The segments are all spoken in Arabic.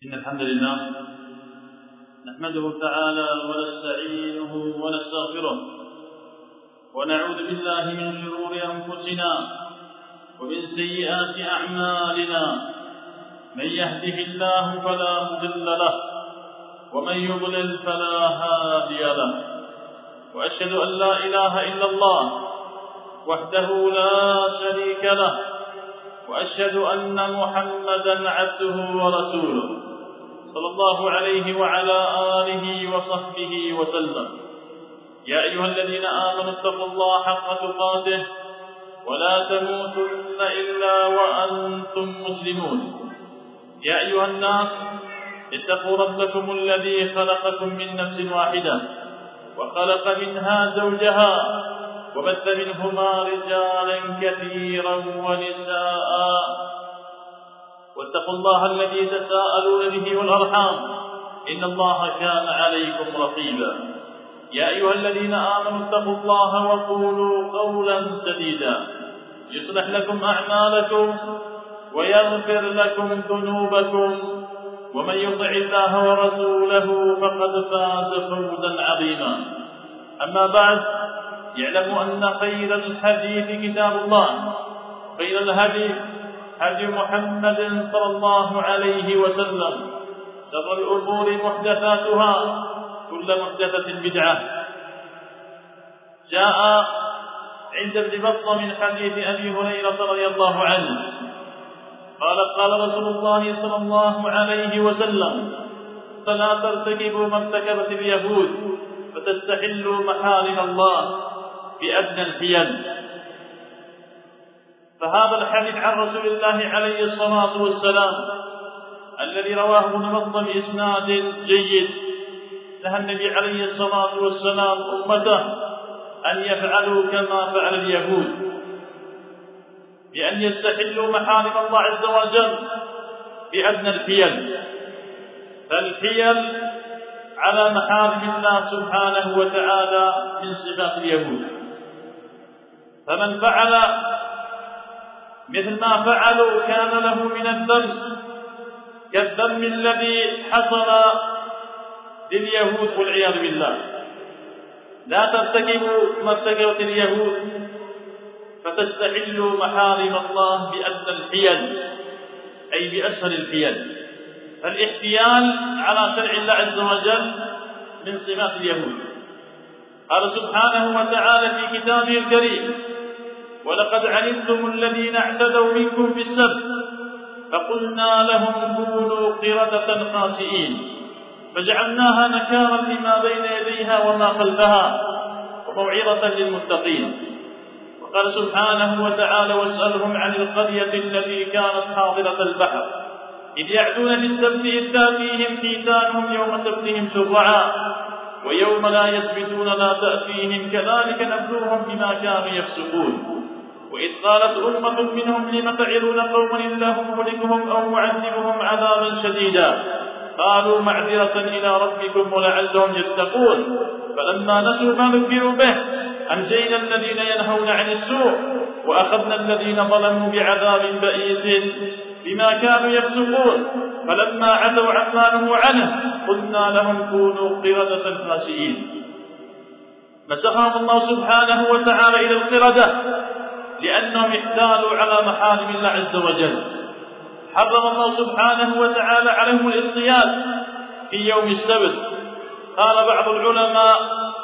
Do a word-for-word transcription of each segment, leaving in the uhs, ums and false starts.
إن الحمد لله نحمده تعالى ونستعينه ونستغفره ونعوذ بالله من شرور أنفسنا ومن سيئات أعمالنا. من يهده الله فلا مضل له ومن يضلل فلا هادي له، وأشهد أن لا إله إلا الله وحده لا شريك له، وأشهد أن محمدا عبده ورسوله صلى الله عليه وعلى آله وصحبه وسلم. يا أيها الذين آمنوا اتقوا الله حق تقاته ولا تموتن إلا وأنتم مسلمون. يا أيها الناس اتقوا ربكم الذي خلقكم من نفس واحدة وخلق منها زوجها وبث منهما رجالا كثيرا ونساء، واتقوا الله الذي تساءلون به والأرحام إن الله كان عليكم رقيبا. يا أيها الذين آمنوا اتقوا الله وقولوا قولا سديدا يصلح لكم أعمالكم ويغفر لكم ذنوبكم، ومن يطع الله ورسوله فقد فاز فوزا عظيما. أما بعد، يعلم أن خير الحديث كتاب الله، خير الهدي هدي محمد صلى الله عليه وسلم، شر الأمور محدثاتها، كل محدثة بدعة. جاء عند ابن بطة من حديث أبي هريرة رضي الله عنه قال قال رسول الله صلى الله عليه وسلم: فلا ترتكبوا ما ارتكبت اليهود فتستحلوا محارم الله بأدنى الحيل. فهذا الحديث عن رسول الله عليه الصلاة والسلام الذي رواه ابن بطة بإسناد جيد، نهى النبي عليه الصلاة والسلام أمته أن يفعلوا كما فعل اليهود، بأن يستحلوا محارم الله عز وجل بأدنى الحيل. فالحيل على محارم الله سبحانه وتعالى من صفات اليهود، فمن فعل مثل ما فعلوا كان له من الذنب كالذنب الذي حصل لليهود والعياذ بالله. لا ترتكبوا ما ارتكبت اليهود فتستحلوا محارم الله بأدنى الحيل، أي بأسهل الحيل. فالاحتيال على شرع الله عز وجل من صفات اليهود. قال سبحانه وتعالى في كتابه الكريم: ولقد علمتم الذين اعتدوا منكم في السبت فقلنا لهم كونوا قردة خاسئين فجعلناها نكالا لما بين يديها وما خلفها وموعظة للمتقين. وقال سبحانه وتعالى: واسألهم عن القرية التي كانت حاضرة البحر إذ يعدون في السبت إذ تأتيهم حيتانهم يوم سبتهم شرعا ويوم لا يسبتون لا تأتيهم كذلك نبلوهم بما كانوا يفسقون. وإذ قالت أمة منهم لم تعظون قوما الله مهلكهم أو معذبهم عذابا شديدا قالوا معذرة إلى ربكم ولعلهم يتقون فلما نسوا ما ذكروا به أنجينا الذين ينهون عن السوء وأخذنا الذين ظلموا بعذاب بئيس بما كانوا يفسقون فلما عتوا عما نهوا عنه قلنا لهم كونوا قردة خاسئين. مسخهم الله سبحانه وتعالى إلى القردة لأنهم احتالوا على محارم الله عز وجل. حرم الله سبحانه وتعالى عليهم الاصطياد في يوم السبت. قال بعض العلماء: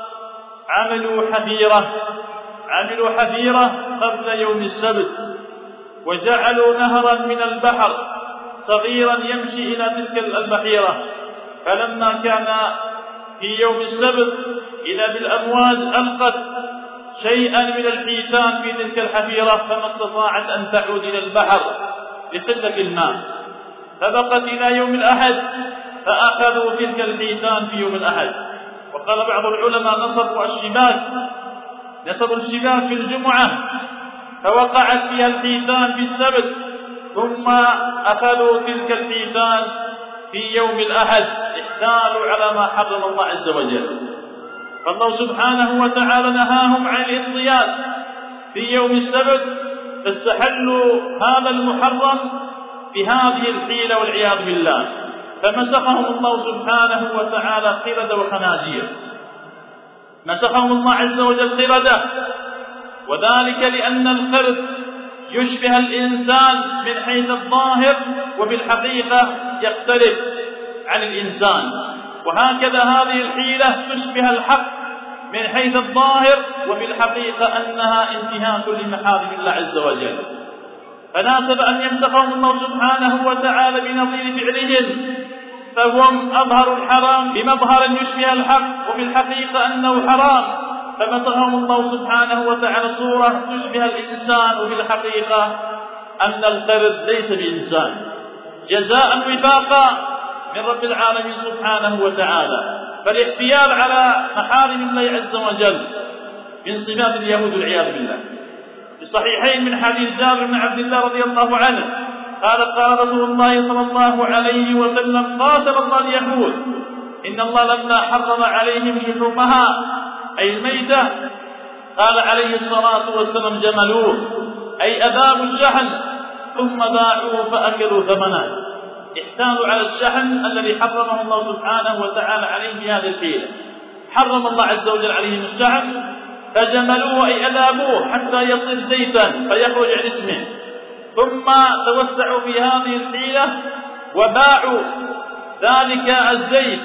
عملوا حفيرة عملوا حفيرة قبل يوم السبت، وجعلوا نهرا من البحر صغيرا يمشي إلى تلك البحيرة، فلما كان في يوم السبت إذا بالأمواج ألقت شيئا من الحيتان في تلك الحفيرة فما استطاعت أن تعود إلى البحر لقلة الماء، فبقت إلى يوم الأحد فأخذوا تلك الحيتان في يوم الأحد. وقال بعض العلماء: نصبوا الشباك نصبوا الشباك في الجمعة فوقعت فيها الحيتان في السبت، ثم أخذوا تلك الحيتان في يوم الأحد، احتالوا على ما حرم الله عز وجل. فالله سبحانه وتعالى نهاهم عن الاصطياد في يوم السبت فاستحلوا هذا المحرم بهذه الحيلة والعياذ بالله. فمسخهم الله سبحانه وتعالى قردة وخنازير، مسخهم الله عز وجل قردة، وذلك لأن القرد يشبه الإنسان من حيث الظاهر وفي الحقيقة يختلف عن الإنسان، وهكذا هذه الحيلة تشبه الحق من حيث الظاهر وفي الحقيقة أنها انتهاك لمحارم الله عز وجل. فناسب أن يمسخهم الله سبحانه وتعالى بنظير فعلهم، فهم أظهروا الحرام بمظهر يشبه الحق وفي الحقيقة أنه حرام، فمسخهم الله سبحانه وتعالى صورة تشبه الإنسان وفي الحقيقة أن القرد ليس بإنسان، جزاء وفاقا من رب العالمين سبحانه وتعالى. فالاحتيال على محارم الله عز وجل من صفات اليهود والعياذ بالله. في الصحيحين من حديث جابر بن عبد الله رضي الله عنه قال قال رسول الله صلى الله عليه وسلم: قاتل الله اليهود، إن الله لما حرم عليهم شحومها أي الميتة قال عليه الصلاة والسلام: جملوه، أي أذابوا الشحن ثم باعوه فأكلوا ثمنه، احتالوا على الشحن الذي حرمه الله سبحانه وتعالى عليهم بهذه الحيلة. حرم الله عز وجل عليهم الشحن فجملوه أي أذابوه حتى يصير زيتا فيخرج عن اسمه، ثم توسعوا في هذه الحيلة وباعوا ذلك الزيت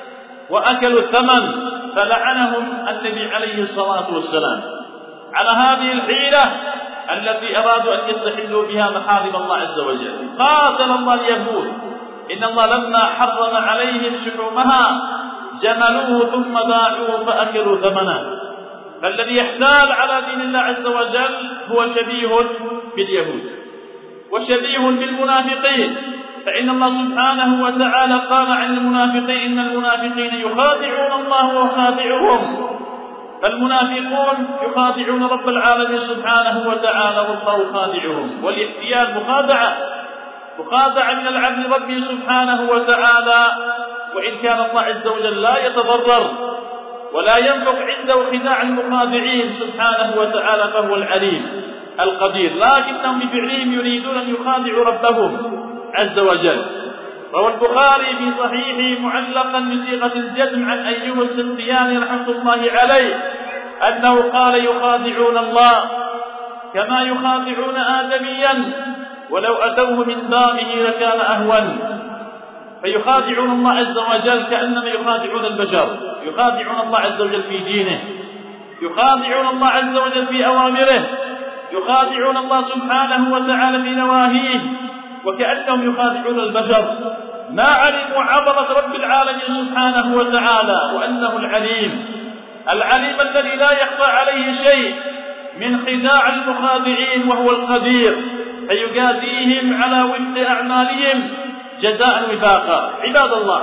وأكلوا الثمن، فلعنهم النبي عليه الصلاة والسلام على هذه الحيلة التي أرادوا أن يستحلوا بها محارم الله عز وجل. قاتل الله اليهود، إن الله لما حرم عليهم شحومها جملوه ثم باعوه فأكلوا ثمنه. فالذي يحتال على دين الله عز وجل هو شبيه باليهود وشبيه بالمنافقين، فإن الله سبحانه وتعالى قال عن المنافقين: إن المنافقين يخادعون الله وهو خادعهم. فالمنافقون يخادعون رب العالمين سبحانه وتعالى والله خادعهم. والاحتيال مخادعة مخادعة من العبد ربه سبحانه وتعالى، وإن كان الله عز وجل لا يتضرر ولا ينفق عنده خداع المخادعين سبحانه وتعالى، فهو العليم القدير، لكنهم بفعلهم يريدون أن يخادعوا ربهم عز وجل. روى البخاري في صحيحه معلقا بصيغة الجزم عن أيوب السختياني رحمة الله عليه أنه قال: يخادعون الله كما يخادعون آدميا ولو أتوه من بابه لكان أهون. فيخادعون الله عز وجل كأنما يخادعون البشر، يخادعون الله عز وجل في دينه، يخادعون الله عز وجل في أوامره، يخادعون الله سبحانه وتعالى في نواهيه، وكأنهم يخادعون البشر، ما علموا عظمة رب العالمين سبحانه وتعالى وأنه العليم العليم الذي لا يخفى عليه شيء من خداع المخادعين، وهو القدير، فيجازيهم على وفق أعمالهم جزاء وفاقا. عباد الله،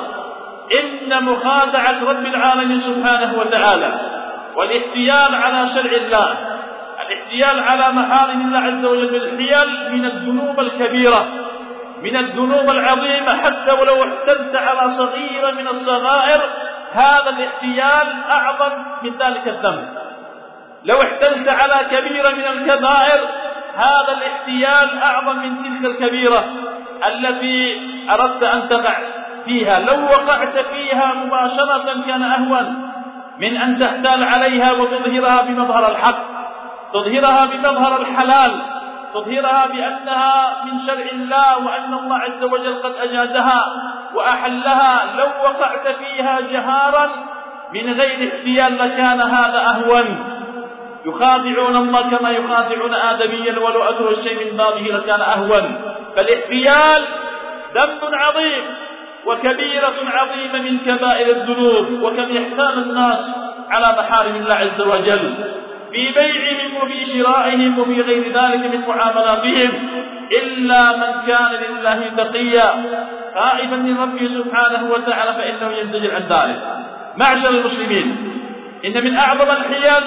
إن مخادعة رب العالمين سبحانه وتعالى والاحتيال على شرع الله، الاحتيال على محارم الله عز وجل بالحيل من الذنوب الكبيرة، من الذنوب العظيمة، حتى ولو احتلت على صغيرة من الصغائر هذا الاحتيال أعظم من ذلك الذنب. لو احتلت على كبيرة من الكبائر هذا الاحتيال أعظم من تلك الكبيرة التي أردت أن تقع فيها. لو وقعت فيها مباشرة كان أهون من أن تحتال عليها وتظهرها بمظهر الحق، تظهرها بمظهر الحلال، تظهرها بأنها من شرع الله وأن الله عز وجل قد أجازها وأحلها. لو وقعت فيها جهارا من غير احتيال لكان هذا أهون. يخادعون الله كما يخادعون آدميا ولو أتوا الشيء من بابه لكان أهون. فالاحتيال ذنب عظيم وكبيرة عظيمة من كبائر الذنوب، وكم يحتال الناس على محارم الله عز وجل في بيعهم وفي شرائهم وفي غير ذلك من معاملاتهم، إلا من كان لله تقيا خائفا من ربه سبحانه وتعالى فإنه ينزجر عن ذلك. معشر المسلمين، إن من أعظم الحيل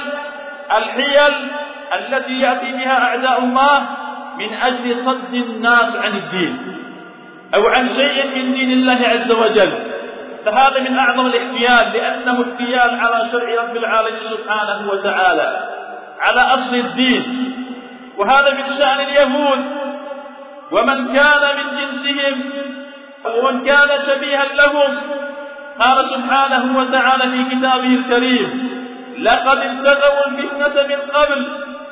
الحيل التي يأتي بها أعداء الله من أجل صد الناس عن الدين أو عن شيء من دين الله عز وجل، فهذا من أعظم الاحتيال، لأنه احتيال على شرع رب العالمين سبحانه وتعالى، على أصل الدين. وهذا من شأن اليهود ومن كان من جنسهم ومن كان شبيها لهم. قال سبحانه وتعالى في كتابه الكريم: لقد ابتغوا الفتنة من قبل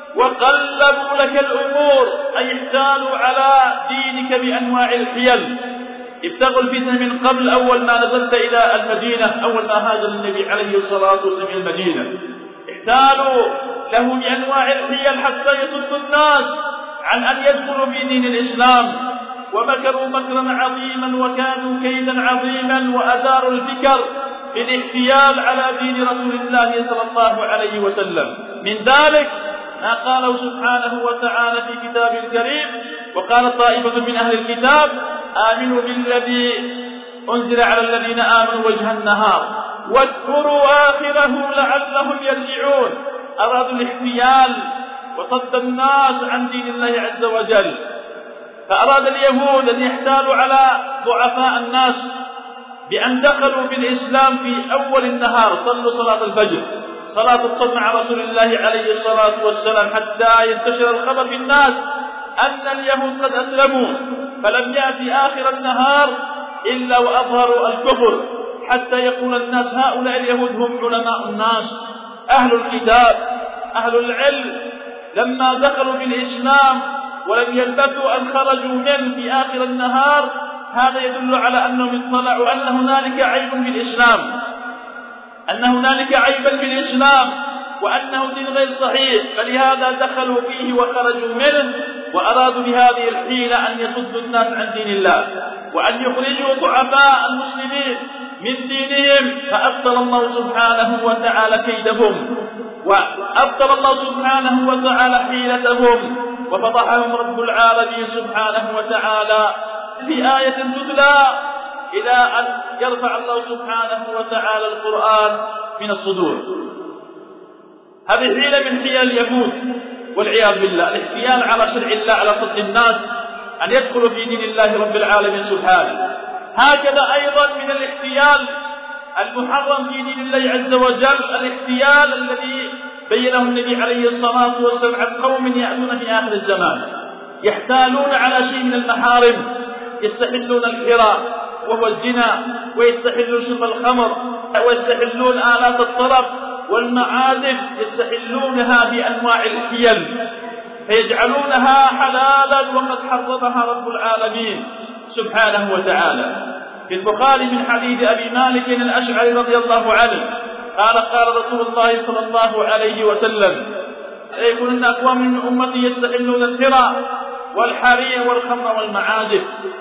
وقلبوا لك الأمور، أي احتالوا على دينك بأنواع الحيل. ابتغوا الفتنة من قبل، أول ما نزلت إلى المدينة، أول ما هاجر النبي عليه الصلاة والسلام إلى المدينة، احتالوا له بأنواع الحيل حتى يصدوا الناس عن أن يدخلوا في دين الإسلام، ومكروا مكرا عظيما وكانوا كيدا عظيما، وأداروا الفكر بالاحتيال على دين رسول الله صلى الله عليه وسلم. من ذلك ما قاله سبحانه وتعالى في كتابه الكريم: وقال طائفة من أهل الكتاب آمنوا بالذي أنزل على الذين آمنوا وجه النهار واذكروا آخره لعلهم يرجعون. أرادوا الاحتيال وصد الناس عن دين الله عز وجل. فأراد اليهود أن يحتالوا على ضعفاء الناس بأن دخلوا في الإسلام في أول النهار، صلوا صلاة الفجر، صلاة الصبح مع رسول الله عليه الصلاة والسلام، حتى ينتشر الخبر في الناس أن اليهود قد أسلموا. فلم يأتي آخر النهار إلا وأظهروا الكفر، حتى يقول الناس هؤلاء اليهود هم علماء الناس، أهل الكتاب، أهل العلم. لما دخلوا في الإسلام ولم يلبثوا أن خرجوا منه في آخر النهار، هذا يدل على أنهم اطلعوا أن هنالك عيب في الإسلام، أن هنالك عيبا في الإسلام، وأنه دين غير صحيح، فلهذا دخلوا فيه وخرجوا منه، وأرادوا بهذه الحيلة أن يصدوا الناس عن دين الله وأن يخرجوا ضعفاء المسلمين من دينهم. فأبطل الله سبحانه وتعالى كيدهم، وأبطل الله سبحانه وتعالى حيلتهم، وفضحهم رب العالمين سبحانه وتعالى في آية تتلى إلى أن يرفع الله سبحانه وتعالى القرآن من الصدور. هذه حيلة من حيل اليهود والعياذ بالله، الاحتيال على شرع الله، على صد الناس أن يدخلوا في دين الله رب العالمين سبحانه. هكذا أيضا من الاحتيال المحرم في دين الله عز وجل الاحتيال الذي بينه النبي عليه الصلاة والسلام عن قوم يأتون في آخر الزمان يحتالون على شيء من المحارم، يستحلون الحرى وهو الزنا، ويستحلون شرب الخمر، ويستحلون آلات الطرب والمعازف، يستحلونها بأنواع الحيل، فيجعلونها حلالا وقد حرمها رب العالمين سبحانه وتعالى. في البخاري من حديث أبي مالك الأشعري رضي الله عنه قال: قال رسول الله صلى الله عليه وسلم: ليكونن أقوام من أمتي يستحلون الحرى والحرير والخمر والمعازف،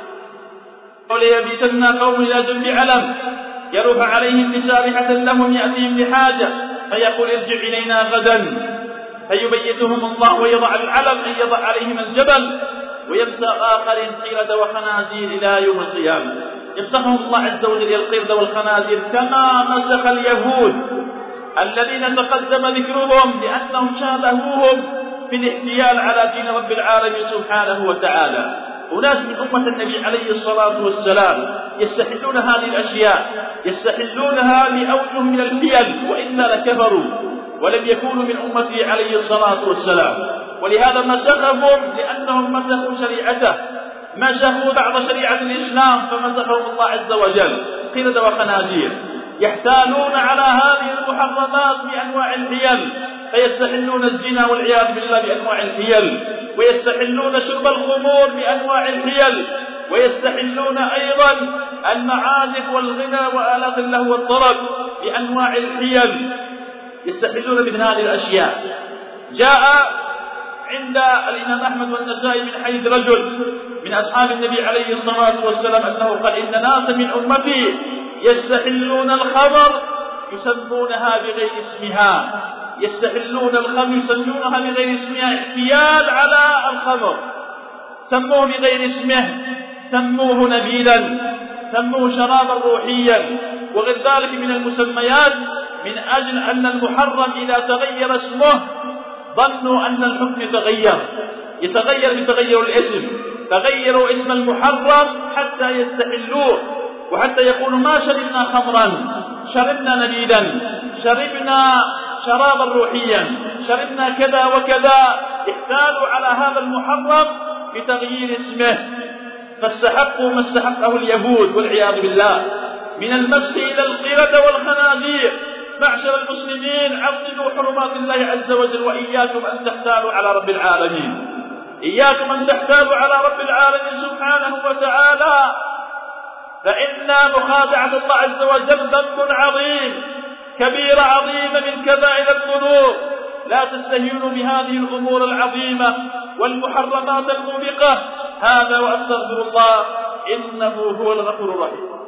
وليبيتن قوم إلى جنب علم يروح عليهم بسابحة لهم يأتيهم بحاجة فيقول: ارجع إلينا غدا، فيبيتهم الله ويضع العلم أن يضع عليهم الجبل، ويمسى آخرين قردة وخنازير إلى يوم القيامة. يمسخهم الله عز وجل القردة والخنازير كما مسخ اليهود الذين تقدم ذكرهم لأنهم شابهوهم في الاحتيال على دين رب العالمين سبحانه وتعالى. أناس من أمة النبي عليه الصلاة والسلام يستحلون هذه الأشياء، يستحلونها لأوجه من الحيل، وإلا لكفروا ولم يكونوا من أمته عليه الصلاة والسلام. ولهذا مسخهم لأنهم مسخوا شريعته، مسخوا بعض شريعة الإسلام فمسخهم الله عز وجل قردة وخنازير. يحتالون على هذه المحرمات بأنواع الحيل، فيستحلون الزنا والعياذ بالله بأنواع الحيل، ويستحلون شرب الخمور بأنواع الحيل، ويستحلون أيضا المعازف والغنى وآلات اللهو والطرب بأنواع الحيل، يستحلون مثل هذه الأشياء. جاء عند الإمام أحمد والنسائي من حديث رجل من أصحاب النبي عليه الصلاة والسلام أنه قال: إن ناس من أمتي يستحلون الخمر يسمونها بغير اسمها، يستحلون الخمر يسمونها بغير اسمها، احتيال على الخمر، سموه بغير اسمه، سموه نبيلا، سموه شرابا روحيا وغير ذلك من المسميات، من أجل أن المحرم إذا تغير اسمه ظنوا أن الحكم يتغير، يتغير بتغير الاسم، تغيروا اسم المحرم حتى يستحلوه، وحتى يقولوا: ما شربنا خمرا، شربنا نبيلا، شربنا شرابا روحيا، شربنا كذا وكذا. احتالوا على هذا المحرم بتغيير اسمه، فاستحقوا ما استحقه اليهود والعياذ بالله من المسح إلى القردة والخنازير. معشر المسلمين، عظموا حرمات الله عز وجل، وإياكم أن تحتالوا على رب العالمين، إياكم أن تحتالوا على رب العالمين سبحانه وتعالى، فإن مخادعة الله عز وجل ذنب عظيم، كبيرة عظيمة من كبائر الذنوب. لا تستهينوا بهذه الأمور العظيمة والمحرمات الموبقة. هذا وأستغفر الله، إنه هو الغفور الرحيم.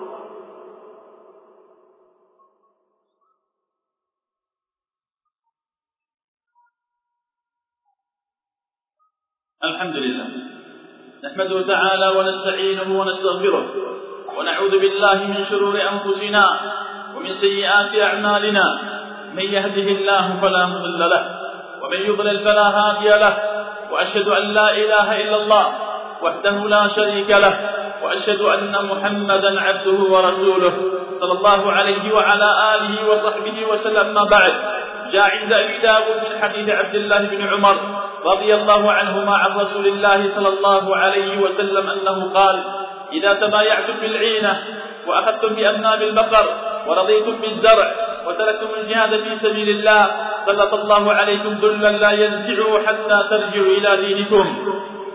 الحمد لله، نحمده تعالى ونستعينه ونستغفره، ونعوذ بالله من شرور أنفسنا ومن سيئات أعمالنا. من يهده الله فلا مضل له، ومن يضلل فلا هادي له، وأشهد أن لا إله إلا الله وحده لا شريك له، وأشهد أن محمدا عبده ورسوله صلى الله عليه وعلى آله وصحبه وسلم. ما بعد، جاء عند أبي داود من حديث عبد الله بن عمر رضي الله عنهما عن رسول الله صلى الله عليه وسلم أنه قال: إذا تبايعتم بالعينة وأخذتم بأذناب البقر ورضيتم بالزرع وتركتم الجهاد في سبيل الله سلط الله عليكم ذلا لا ينزعه حتى ترجعوا إلى دينكم.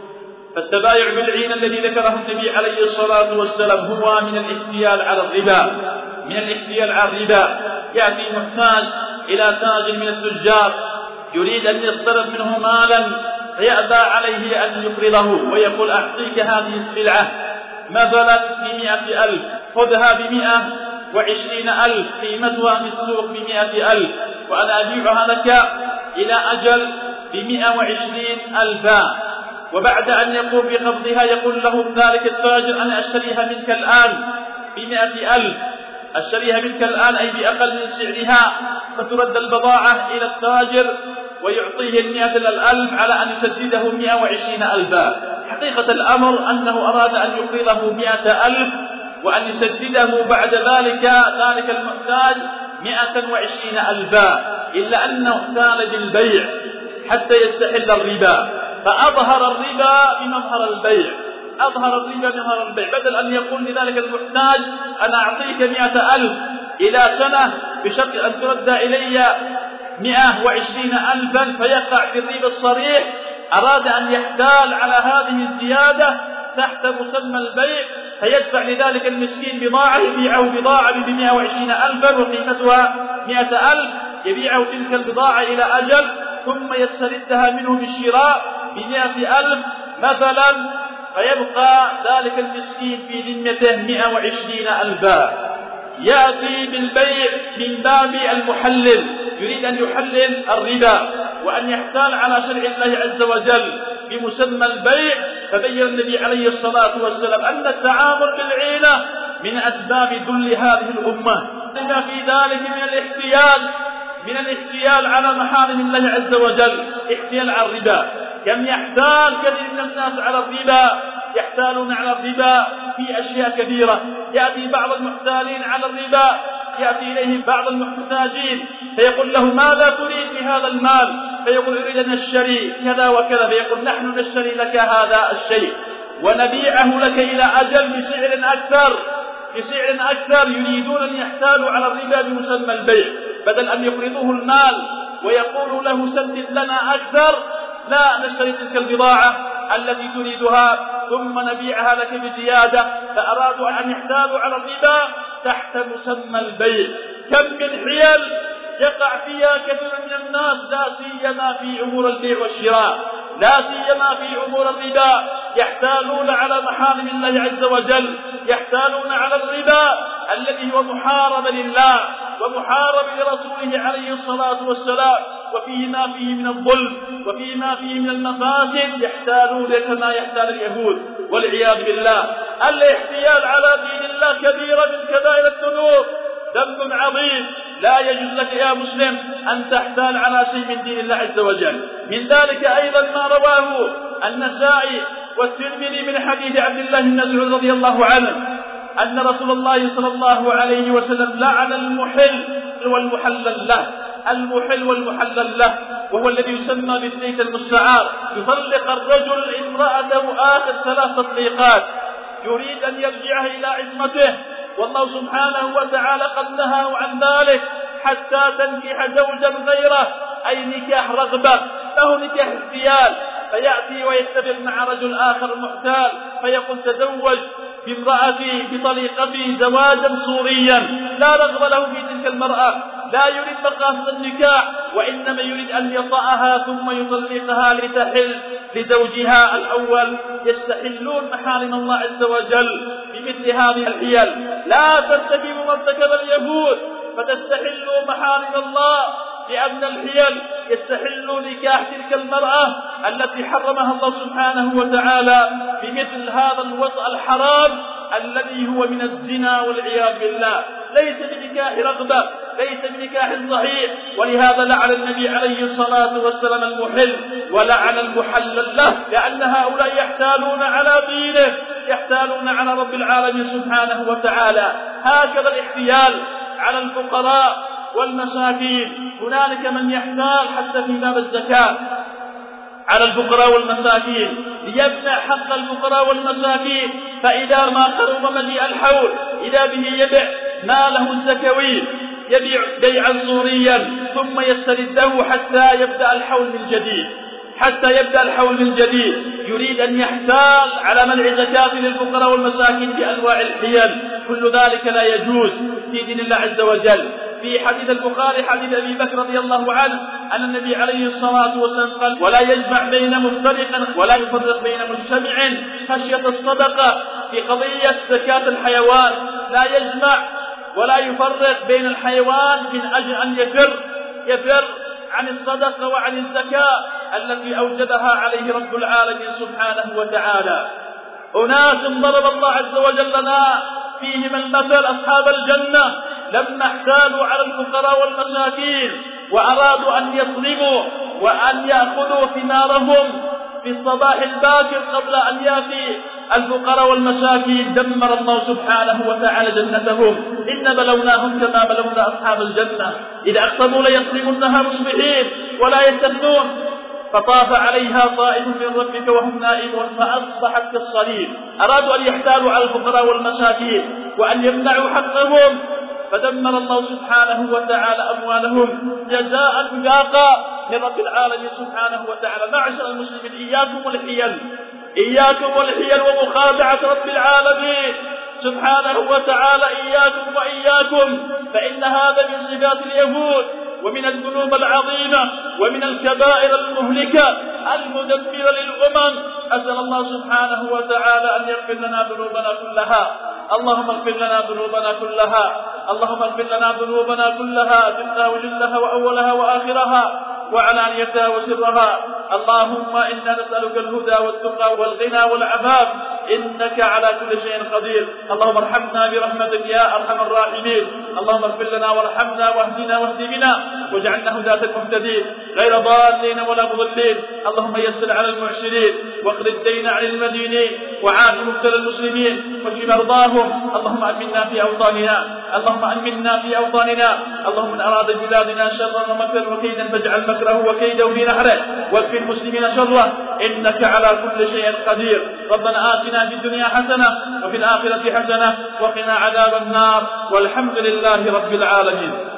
فالتبايع بالعين الذي ذكره النبي عليه الصلاة والسلام هو من الاحتيال على الربا، من الاحتيال على الربا. يأتي محتاج إلى تاجر من التجار يريد أن يقترض منه مالا، فيأبى عليه أن يقرضه ويقول: أعطيك هذه السلعة مثلا بمئة ألف، خذها بمئة وعشرين ألف، قيمتها في السوق بمئة ألف، وأنا أبيعها لك إلى أجل بمئة وعشرين ألفا. وبعد أن يقوم بقبضها يقول له ذلك التاجر: أنا أشتريها منك الآن بمئة ألف، أشتريها منك الآن أي بأقل من سعرها. فترد البضاعة إلى التاجر ويعطيه المئة الألف على أن يسدده مئة وعشرين ألفا. حقيقة الأمر أنه أراد أن يقرضه مئة ألف وأن يسدده بعد ذلك ذلك المحتاج مئة وعشرين ألفا، إلا أنه احتال بالبيع حتى يستحل الربا، فأظهر الربا بمظهر البيع، أظهر الربا بمظهر البيع، بدل أن يقول لذلك المحتاج: أنا أعطيك مئة ألف إلى سنة بشرط أن ترد إلي مئة وعشرين ألفا، فيقع في الربا الصريح. أراد أن يحتال على هذه الزيادة تحت مسمى البيع، فيدفع لذلك المسكين بضاعة، يبيعه بضاعة بمئة وعشرين ألفا وقيمتها مئة ألف، يبيعه تلك البضاعة إلى أجل ثم يستردها منه بالشراء بمئة ألف مثلا، فيبقى ذلك المسكين في ذمته مئة وعشرين ألفا. يأتي بالبيع من باب المحلل، يريد أن يحلل الربا وأن يحتال على شرع الله عز وجل بمسمى البيع. فبين النبي عليه الصلاة والسلام أن التعامل بالعينة من أسباب ذل هذه الأمة، لما في ذلك من الاحتيال من الاحتيال على محارم الله عز وجل، احتيال على الربا. كم يحتال كثير من الناس على الربا، يحتالون على الربا في أشياء كثيرة. يأتي بعض المحتالين على الربا، يأتي إليهم بعض المحتاجين فيقول له: ماذا تريد بهذا المال؟ فيقول: أريد أن أشتري كذا وكذا، فيقول: نحن نشتري لك هذا الشيء ونبيعه لك إلى أجل بسعر أكثر بسعر أكثر. يريدون أن يحتالوا على الربا بمسمى البيع، بدل أن يقرضوه المال ويقولوا له: سدد لنا أكثر، لا نشتري تلك البضاعة التي تريدها ثم نبيعها لك بزيادة. فأرادوا أن يحتالوا على الربا تحت مسمى البيع. كم من حيل يقع فيها كثير من الناس، لا سيما في أمور البيع والشراء، لا سيما في أمور الربا. يحتالون على محارم الله عز وجل، يحتالون على الربا الذي هو محارب لله ومحارب لرسوله عليه الصلاة والسلام، وفيه ما فيه من الظلم وفيه ما فيه من المفاسد. يحتالون كما يحتال اليهود والعياذ بالله. الاحتيال على دين الله كبيرة من كبائر الذنوب، ذنب عظيم. لا يجوز لك يا مسلم أن تحتال على شيء من دين الله عز وجل. من ذلك أيضا ما رواه النسائي والترمذي من حديث عبد الله بن مسعود رضي الله عنه أن رسول الله صلى الله عليه وسلم لعن المحل والمحلل له، المحل والمحلل له، وهو الذي يسمى بالليس المستعار. يطلق الرجل امرأته آخر ثلاث تطليقات يريد أن يرجعه إلى عصمته، والله سبحانه وتعالى قد نهاه عن ذلك حتى تنكح زوجا غيره، أي نكاح رغبة، له نكاح اغتيال، فيأتي ويتفق مع رجل آخر محتال فيقول تزوج بامرأتي بطليقتي زواجا صوريا، لا رغبة له في تلك المرأة، لا يريد مقاصد النكاح، وإنما يريد أن يطأها ثم يطلقها لتحل لزوجها الأول. يستحلون محارم الله عز وجل بمثل هذه الحيل. لا ترتكبوا ما ارتكب اليهود فتستحلوا محارم الله لأن الحيل، يستحلوا نكاح تلك المرأة التي حرمها الله سبحانه وتعالى بمثل هذا الوطء الحرام الذي هو من الزنا والعياذ بالله، ليس بنكاح رغبة، ليس بنكاح صحيح. ولهذا لعن النبي عليه الصلاة والسلام المحل ولعن المحلل له، لأن هؤلاء يحتالون على دينه، يحتالون على رب العالمين سبحانه وتعالى. هكذا الاحتيال على الفقراء والمساكين، هنالك من يحتال حتى في باب الزكاة على الفقراء والمساكين ليمنع حق الفقراء والمساكين، فإذا ما قرب مجيء الحول إذا به يبيع ماله الزكوي، يبيع بيعا صوريا ثم يسترده حتى يبدأ الحول من جديد، حتى يبدأ الحول من جديد. يريد أن يحتال على منع زكاة للفقراء والمساكين بأنواع الحيل، كل ذلك لا يجوز في دين الله عز وجل. في حديث البخاري حديث أبي بكر رضي الله عنه أن النبي عليه الصلاة والسلام قال ولا يجمع بين مفترق ولا يفرق بين مجتمع خشية الصدقة. في قضية زكاة الحيوان لا يجمع ولا يفرق بين الحيوان من أجل أن يفر يفر عن الصدقة وعن الزكاة التي أوجدها عليه رب العالمين سبحانه وتعالى. أناس ضرب الله عز وجل لنا فيهم المثل، أصحاب الجنة لما احتالوا على الفقراء والمساكين وأرادوا أن يصرموا وأن يأخذوا ثمارهم في الصباح الباكر قبل أن يأتي الفقراء والمساكين، دمر الله سبحانه وتعالى جنتهم. إن بلوناهم كما بلونا أصحاب الجنة إذا أقسموا ليصرمنها مصبحين ولا يستثنون، فطاف عليها طائف من ربك وهم نائمون فأصبحت كالصريم. أرادوا أن يحتالوا على الفقراء والمساكين وأن يمنعوا حقهم، فدمر الله سبحانه وتعالى أموالهم جزاء وفاقا لرب العالمين سبحانه وتعالى. معشر المسلمين، إياكم والحيل، إياكم والحيل ومخادعة رب العالمين سبحانه وتعالى، إياكم وإياكم، فإن هذا من صفات اليهود ومن الذنوب العظيمة ومن الكبائر المهلكة المدمرة للأمم. أسأل الله سبحانه وتعالى أن يغفر لنا ذنوبنا كلها. اللهم اغفر لنا ذنوبنا كلها، اللهم اغفر لنا ذنوبنا كلها جلها وجلها وأولها وآخرها وعلانيتها وسرها. اللهم إنا نسألك الهدى والتقى والغنى والعفاف، إنك على كل شيء قدير. اللهم ارحمنا برحمتك يا أرحم الراحمين. اللهم اغفر لنا وارحمنا واهدنا واهد بنا واجعلنا هداة المهتدين غير ضالين ولا مضلين. اللهم يسر على المعسرين واقض الدين عن المدينين وعاف مبتلى المسلمين واشف مرضاهم. اللهم أمنا في أوطاننا، اللهم أمنا في أوطاننا. اللهم من أراد بلادنا شرا ومكرا وكيدا فاجعل مكره وكيده في نحره واكفي المسلمين شره، إنك على كل شيء قدير. ربنا آتنا في الدنيا حسنة وفي الآخرة حسنة وقنا عذاب النار، والحمد لله رب العالمين.